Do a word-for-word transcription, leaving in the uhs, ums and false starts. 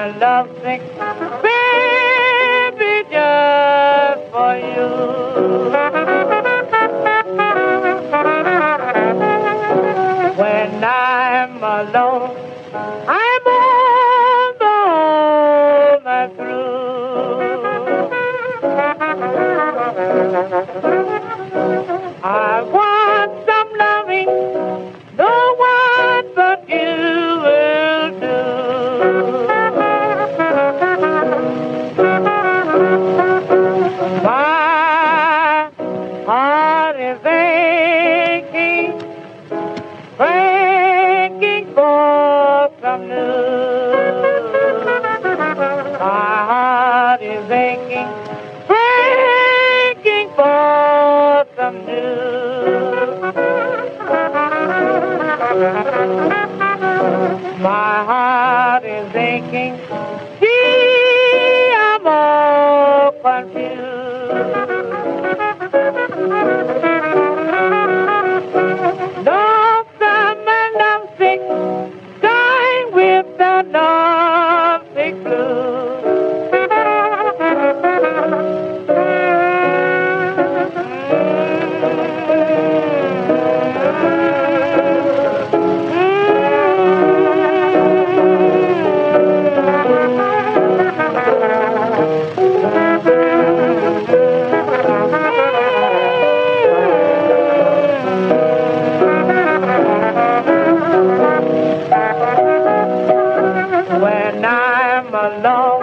I'm lovesick, baby, just for you. When I'm alone, I'm all alone and through. I want some loving, no one but you will do. My heart is aching, breaking for some news. My heart is aching, breaking for some news. My heart is aching, gee, I'm all confused. Lonesome and lovesick, dying with the lovesick blues. When I'm alone,